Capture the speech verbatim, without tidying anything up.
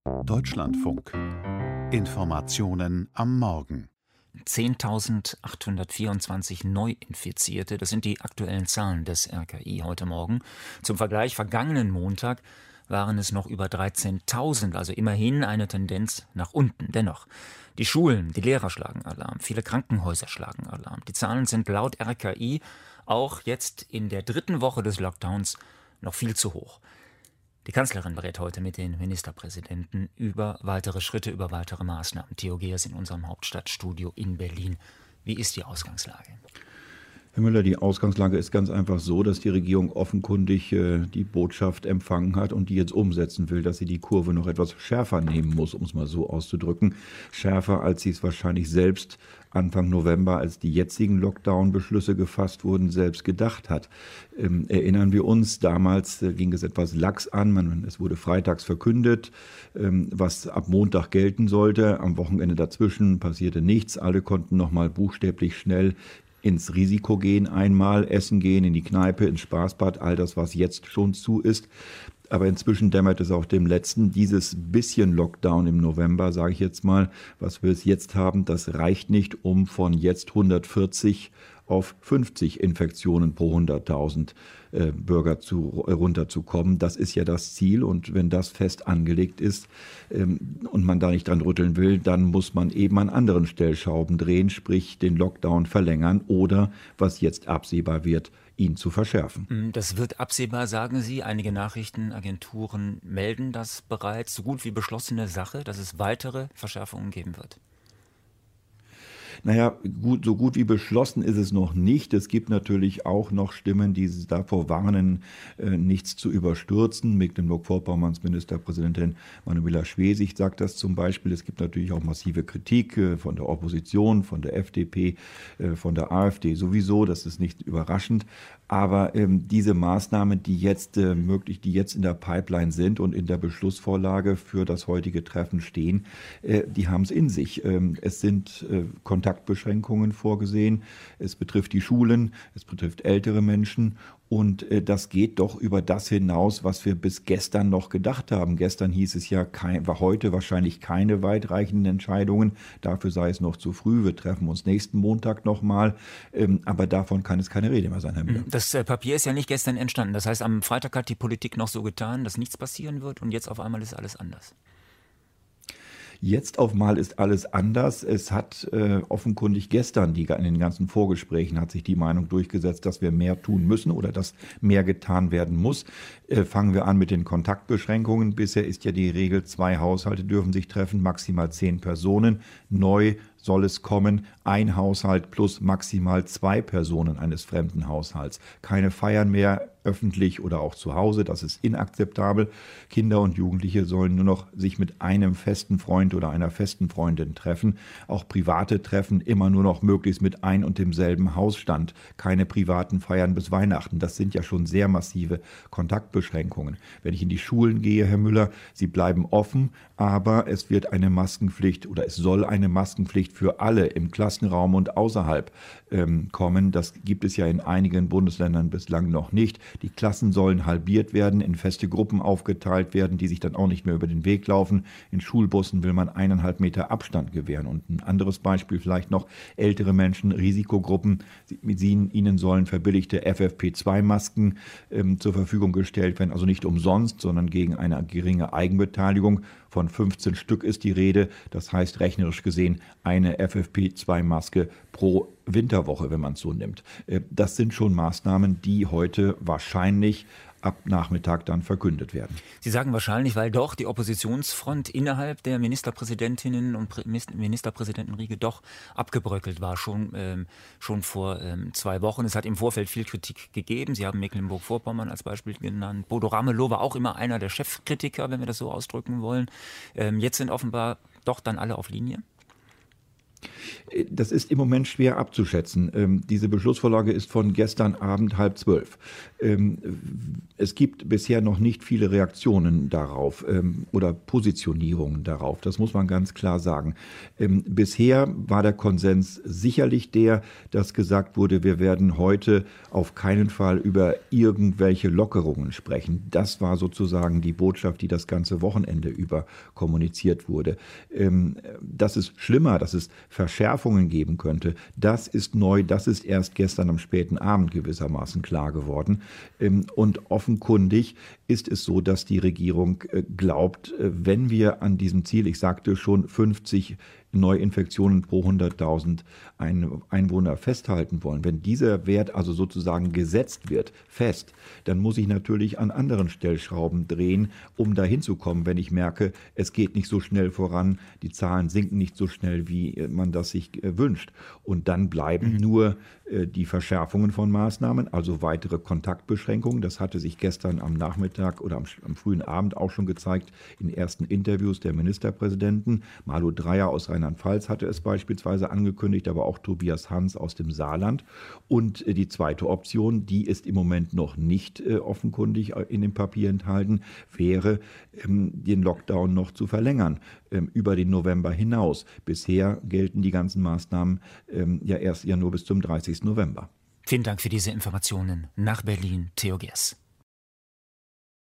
Deutschlandfunk. Informationen am Morgen. zehntausendachthundertvierundzwanzig Neuinfizierte, das sind die aktuellen Zahlen des R K I heute Morgen. Zum Vergleich, vergangenen Montag waren es noch über dreizehntausend, also immerhin eine Tendenz nach unten. Dennoch, die Schulen, die Lehrer schlagen Alarm, viele Krankenhäuser schlagen Alarm. Die Zahlen sind laut R K I auch jetzt in der dritten Woche des Lockdowns noch viel zu hoch. Die Kanzlerin berät heute mit den Ministerpräsidenten über weitere Schritte, über weitere Maßnahmen. Theo Geers in unserem Hauptstadtstudio in Berlin. Wie ist die Ausgangslage? Herr Müller, die Ausgangslage ist ganz einfach so, dass die Regierung offenkundig äh, die Botschaft empfangen hat und die jetzt umsetzen will, dass sie die Kurve noch etwas schärfer nehmen muss, um es mal so auszudrücken. Schärfer, als sie es wahrscheinlich selbst Anfang November, als die jetzigen Lockdown-Beschlüsse gefasst wurden, selbst gedacht hat. Ähm, erinnern wir uns, damals äh, ging es etwas lax an. Man, es wurde freitags verkündet, ähm, was ab Montag gelten sollte. Am Wochenende dazwischen passierte nichts. Alle konnten noch mal buchstäblich schnell ins Risiko gehen, einmal essen gehen, in die Kneipe, ins Spaßbad, all das, was jetzt schon zu ist. Aber inzwischen dämmert es auch dem Letzten. Dieses bisschen Lockdown im November, sage ich jetzt mal, was wir es jetzt haben, das reicht nicht, um von jetzt hundertvierzig auf fünfzig Infektionen pro hunderttausend äh, Bürger zu, äh, runterzukommen. Das ist ja das Ziel. Und wenn das fest angelegt ist ähm, und man da nicht dran rütteln will, dann muss man eben an anderen Stellschrauben drehen, sprich den Lockdown verlängern oder, was jetzt absehbar wird, ihn zu verschärfen. Das wird absehbar, sagen Sie. Einige Nachrichtenagenturen melden das bereits. So gut wie beschlossene Sache, dass es weitere Verschärfungen geben wird. Naja, gut, so gut wie beschlossen ist es noch nicht. Es gibt natürlich auch noch Stimmen, die davor warnen, äh, nichts zu überstürzen. Mecklenburg-Vorpommerns Ministerpräsidentin Manuela Schwesig sagt das zum Beispiel. Es gibt natürlich auch massive Kritik äh, von der Opposition, von der F D P, äh, von der AfD sowieso. Das ist nicht überraschend. Aber ähm, diese Maßnahmen, die jetzt äh, möglich, die jetzt in der Pipeline sind und in der Beschlussvorlage für das heutige Treffen stehen, äh, die haben es in sich. Ähm, es sind äh, Kontaktbeschränkungen vorgesehen. Es betrifft die Schulen, es betrifft ältere Menschen. Und äh, das geht doch über das hinaus, was wir bis gestern noch gedacht haben. Gestern hieß es ja, kein, war heute wahrscheinlich keine weitreichenden Entscheidungen. Dafür sei es noch zu früh. Wir treffen uns nächsten Montag nochmal. Ähm, aber davon kann es keine Rede mehr sein, Herr Müller. Das äh, Papier ist ja nicht gestern entstanden. Das heißt, am Freitag hat die Politik noch so getan, dass nichts passieren wird. Und jetzt auf einmal ist alles anders. Jetzt auf mal ist alles anders. Es hat äh, offenkundig gestern, die, in den ganzen Vorgesprächen, hat sich die Meinung durchgesetzt, dass wir mehr tun müssen oder dass mehr getan werden muss. Äh, fangen wir an mit den Kontaktbeschränkungen. Bisher ist ja die Regel, zwei Haushalte dürfen sich treffen, maximal zehn Personen. Neu soll es kommen, ein Haushalt plus maximal zwei Personen eines fremden Haushalts. Keine Feiern mehr, öffentlich oder auch zu Hause, das ist inakzeptabel. Kinder und Jugendliche sollen nur noch sich mit einem festen Freund oder einer festen Freundin treffen. Auch private Treffen immer nur noch möglichst mit ein und demselben Hausstand. Keine privaten Feiern bis Weihnachten. Das sind ja schon sehr massive Kontaktbeschränkungen. Wenn ich in die Schulen gehe, Herr Müller, sie bleiben offen, aber es wird eine Maskenpflicht oder es soll eine Maskenpflicht für alle im Klassenraum und außerhalb ähm, kommen. Das gibt es ja in einigen Bundesländern bislang noch nicht. Die Klassen sollen halbiert werden, in feste Gruppen aufgeteilt werden, die sich dann auch nicht mehr über den Weg laufen. In Schulbussen will man eineinhalb Meter Abstand gewähren. Und ein anderes Beispiel vielleicht noch, ältere Menschen, Risikogruppen, sie, ihnen sollen verbilligte F F P zwei Masken ähm, zur Verfügung gestellt werden, also nicht umsonst, sondern gegen eine geringe Eigenbeteiligung. Von fünfzehn Stück ist die Rede. Das heißt rechnerisch gesehen eine F F P zwei Maske pro Winterwoche, wenn man es so nimmt. Das sind schon Maßnahmen, die heute wahrscheinlich ab Nachmittag dann verkündet werden. Sie sagen wahrscheinlich, weil doch die Oppositionsfront innerhalb der Ministerpräsidentinnen und Ministerpräsidentenriege doch abgebröckelt war, schon, ähm, schon vor ähm, zwei Wochen. Es hat im Vorfeld viel Kritik gegeben. Sie haben Mecklenburg-Vorpommern als Beispiel genannt. Bodo Ramelow war auch immer einer der Chefkritiker, wenn wir das so ausdrücken wollen. Ähm, jetzt sind offenbar doch dann alle auf Linie. Das ist im Moment schwer abzuschätzen. Ähm, diese Beschlussvorlage ist von gestern Abend halb zwölf. Ähm, es gibt bisher noch nicht viele Reaktionen darauf ähm, oder Positionierungen darauf. Das muss man ganz klar sagen. Ähm, bisher war der Konsens sicherlich der, dass gesagt wurde, wir werden heute auf keinen Fall über irgendwelche Lockerungen sprechen. Das war sozusagen die Botschaft, die das ganze Wochenende über kommuniziert wurde. Ähm, dass es schlimmer, dass es Verschärfungen geben könnte, das ist neu, das ist erst gestern am späten Abend gewissermaßen klar geworden. Und offenkundig ist es so, dass die Regierung glaubt, wenn wir an diesem Ziel, ich sagte schon, fünfzig Neuinfektionen pro hunderttausend Einwohner festhalten wollen. Wenn dieser Wert also sozusagen gesetzt wird, fest, dann muss ich natürlich an anderen Stellschrauben drehen, um dahin zu kommen, wenn ich merke, es geht nicht so schnell voran, die Zahlen sinken nicht so schnell, wie man das sich wünscht. Und dann bleiben mhm. nur die Verschärfungen von Maßnahmen, also weitere Kontaktbeschränkungen. Das hatte sich gestern am Nachmittag oder am, am frühen Abend auch schon gezeigt in ersten Interviews der Ministerpräsidenten. Malu Dreyer aus Rheinland-Pfalz hatte es beispielsweise angekündigt, aber auch Tobias Hans aus dem Saarland. Und die zweite Option, die ist im Moment noch nicht äh, offenkundig in dem Papier enthalten, wäre, ähm, den Lockdown noch zu verlängern, ähm, über den November hinaus. Bisher gelten die ganzen Maßnahmen ähm, ja erst ja nur bis zum dreißigsten November. Vielen Dank für diese Informationen. Nach Berlin, Theo Gers.